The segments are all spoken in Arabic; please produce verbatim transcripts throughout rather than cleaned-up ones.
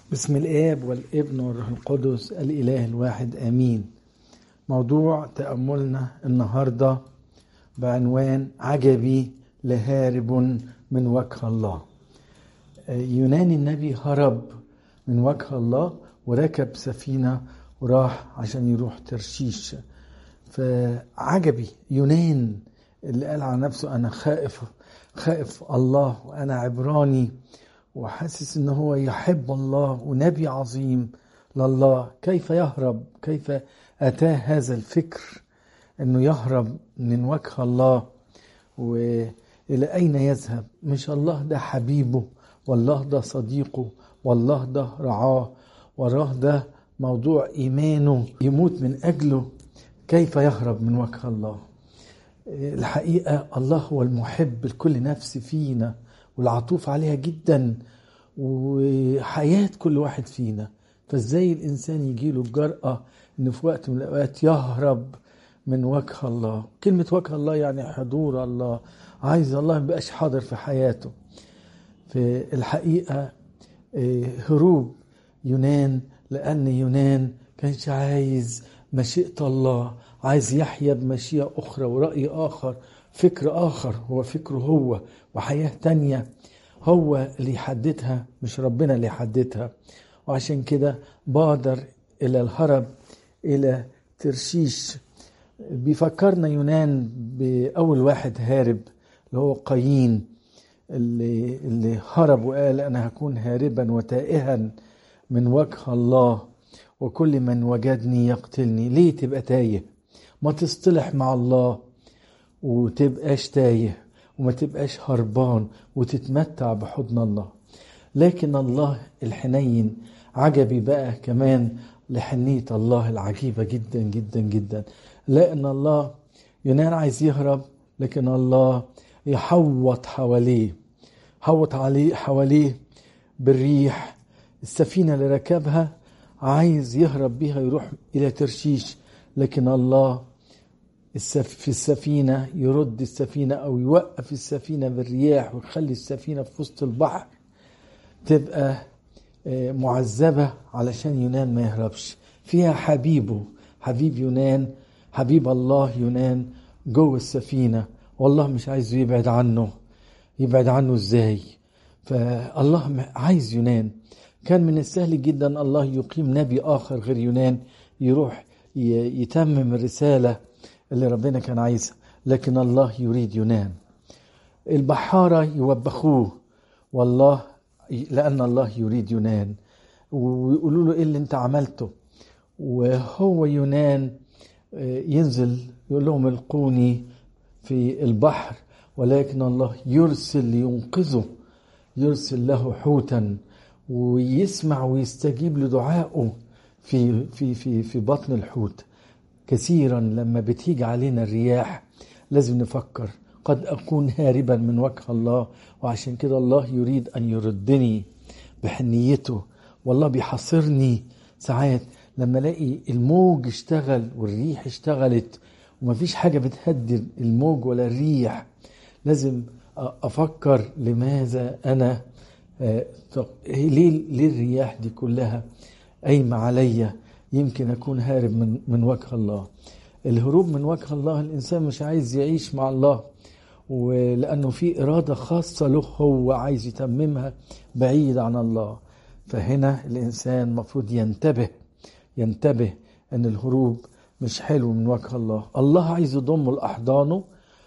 بسم الآب والابن والروح القدس الإله الواحد آمين. موضوع تأملنا النهاردة بعنوان عجبي لهارب من وجه الله. يونان النبي هرب من وجه الله وركب سفينة وراح عشان يروح ترشيش. فعجبي يونان اللي قال على نفسه أنا خائف خائف الله وأنا عبراني وحاسس ان هو يحب الله ونبي عظيم لله، كيف يهرب؟ كيف اتاه هذا الفكر انه يهرب من وجه الله؟ والى اين يذهب؟ مش الله ده حبيبه، والله ده صديقه، والله ده رعاه، وراه ده موضوع ايمانه يموت من اجله. كيف يهرب من وجه الله؟ الحقيقة الله هو المحب لكل نفس فينا والعطوف عليها جدا وحياة كل واحد فينا. فازاي الإنسان يجيله الجرأة إنه في وقت من الأوقات يهرب من وجه الله؟ كلمة وجه الله يعني حضور الله، عايز الله مبقاش حاضر في حياته. في الحقيقة هروب يونان لأن يونان كانش عايز مشيئة الله، عايز يحيا بمشيئة أخرى ورأي آخر، فكر آخر هو فكره هو، وحياة تانية هو اللي يحددها مش ربنا اللي يحددها. وعشان كده بادر إلى الهرب إلى ترشيش. بيفكرنا يونان بأول واحد هارب اللي هو قايين، اللي, اللي هرب وقال أنا هكون هاربا وتائها من وجه الله وكل من وجدني يقتلني. ليه تبقى تايه؟ ما تصطلح مع الله وتبقاش تايه وما تبقاش هربان وتتمتع بحضن الله. لكن الله الحنين عجبي بقى كمان لحنية الله العجيبة جدا جدا جدا. لأن الله يونان عايز يهرب لكن الله يحوط حواليه، حوط عليه حواليه بالريح. السفينة اللي ركبها عايز يهرب بيها يروح إلى ترشيش، لكن الله في السفينة يرد السفينة أو يوقف السفينة بالرياح ويخلي السفينة في وسط البحر تبقى معذبة علشان يونان ما يهربش. فيها حبيبه، حبيب يونان، حبيب الله يونان جوه السفينة، والله مش عايزه يبعد عنه. يبعد عنه ازاي؟ فالله عايز يونان. كان من السهل جدا الله يقيم نبي آخر غير يونان يروح يتمم الرسالة اللي ربنا كان عايزها، لكن الله يريد يونان. البحارة يوبخوه والله لأن الله يريد يونان، ويقولوا له إيه اللي انت عملته؟ وهو يونان ينزل يقول لهم القوني في البحر، ولكن الله يرسل لينقذه، يرسل له حوتا ويسمع ويستجيب لدعائه في في في في بطن الحوت. كثيرا لما بتيجي علينا الرياح لازم نفكر قد أكون هاربا من وجه الله، وعشان كده الله يريد أن يردني بحنيته. والله بيحاصرني ساعات لما الاقي الموج اشتغل والريح اشتغلت ومفيش حاجة بتهدد الموج ولا الريح. لازم أفكر لماذا أنا آه ليه, ليه الرياح دي كلها قايمة عليا؟ يمكن أكون هارب من, من وجه الله. الهروب من وجه الله الإنسان مش عايز يعيش مع الله، ولأنه في إرادة خاصة له هو عايز يتممها بعيد عن الله. فهنا الإنسان مفروض ينتبه ينتبه أن الهروب مش حلو من وجه الله. الله عايز يضمه لأحضانه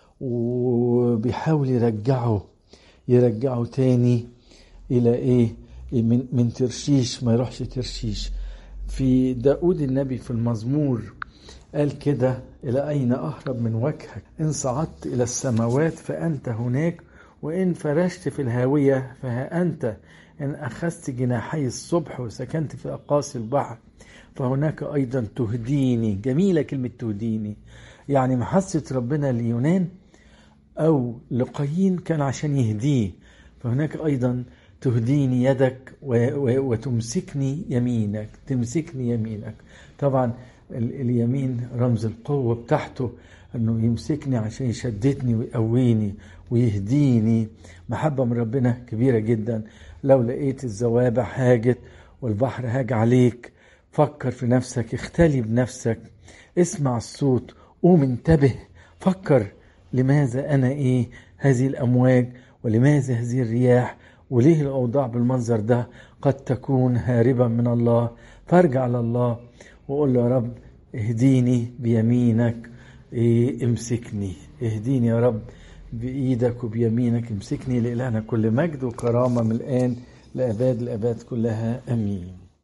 وبيحاول يرجعه يرجعه تاني إلى إيه؟ من, من ترشيش ما يروحش ترشيش. في داود النبي في المزمور قال كده إلى أين أهرب من وجهك؟ إن صعدت إلى السماوات فأنت هناك، وإن فرشت في الهاوية فها أنت، إن أخذت جناحي الصبح وسكنت في أقاصي البحر فهناك أيضا تهديني. جميلة كلمة تهديني، يعني محسة ربنا ليونان أو لقايين كان عشان يهديه. فهناك أيضا تهديني يدك وتمسكني يمينك، تمسكني يمينك. طبعا اليمين رمز القوة بتاعته، أنه يمسكني عشان يشددني ويقويني ويهديني. محبة من ربنا كبيرة جدا. لو لقيت الزوابع هاجت والبحر هاج عليك، فكر في نفسك، اختلي بنفسك، اسمع الصوت، قوم انتبه، فكر لماذا أنا إيه هذه الأمواج، ولماذا هذه الرياح، وليه الأوضاع بالمنظر ده؟ قد تكون هاربا من الله. فارجع لله وقول له يا رب اهديني بيمينك، إيه امسكني، اهديني يا رب بإيدك وبيمينك امسكني. لإلهنا كل مجد وكرامة من الآن لأباد الأباد كلها، أمين.